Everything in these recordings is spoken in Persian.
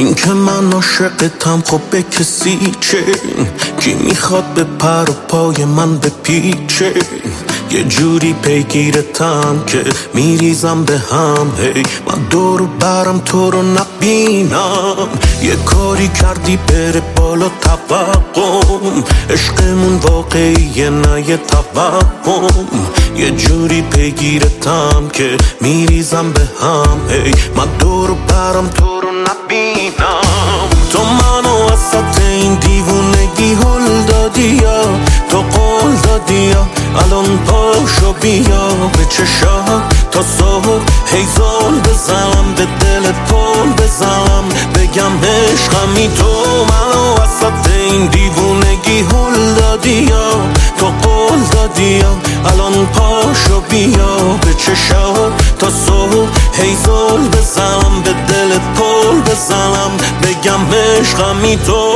این که من عاشقتم خب به کسی چه؟ کی میخواد به پر و پای من بپیچه؟ یه جوری پیگیرتم که میریزم به هم. هی من دور برم تو رو نبینم. یه کاری کردی بره بالا توقم. عشقمون واقعیه نه یه توهم. یه جوری پیگیرتم که میریزم به هم. هی من دور برم تو رو نبینم. تو منو وسط این دیوونگی هل دادی یا تو قول دادی یا الان پاشو بیا به چشات تا صبح هی زل بزنم به دل پل بزنم بگم عشقمی. تو منو وسط این دیوونگی هل دادی یا تو قول دادی یا الان پاشو بیا به چشات تا صبح هی زل بزنم به دل پل بزنم بگم عشقمی. تو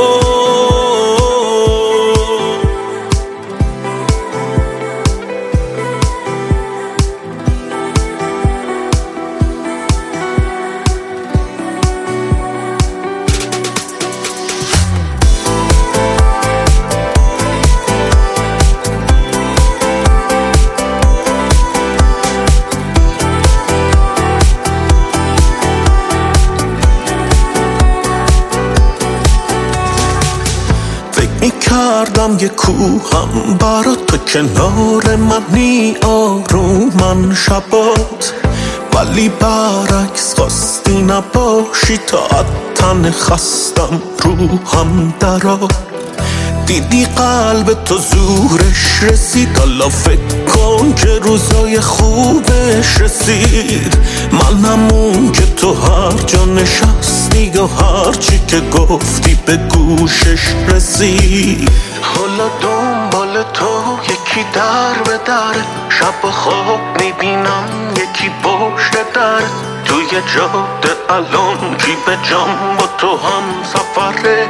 میکردم یه کوهم برا تو کنار منی آرومن شبات، ولی برعکس خواستی نباشی تا تن خستم روحم درات. دیدی قلب تو زورش رسید، حالا فکر کن که روزای خوبش رسید. منم اون که تو هر جا نشستی و هر چی که گفتی به گوشش رسید. حالا دنبال تو یکی در به در، شب و خواب میبینم یکی پشت در. توی جاده الان کی به جام با تو هم سفره.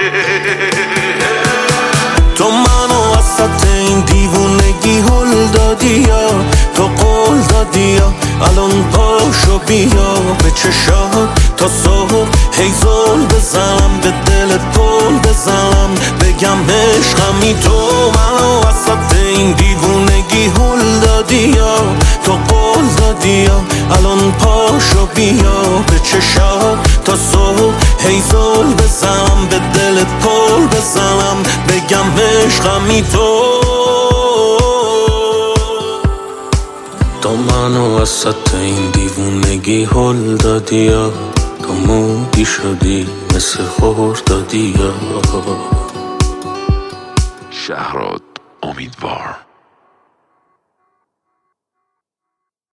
تو منو وسط این دیوونگی هل دادی یا تو قول دادی یا الان پاشو بیا به چشات تا صبح هی زل بزنم به دل پل بزنم بگم عشقمی. تو منو وسط این دیوونگی هل دادی یا تو قول دادی یا الان پاشو بیا به چشات تا صبح هی زل بزنم به دل پل بزنم بگم عشقمی. تو منو وسط این دیوونگی هل دادی یا تو مودی شدی مثل خردادی یا. شهراد امیدوار.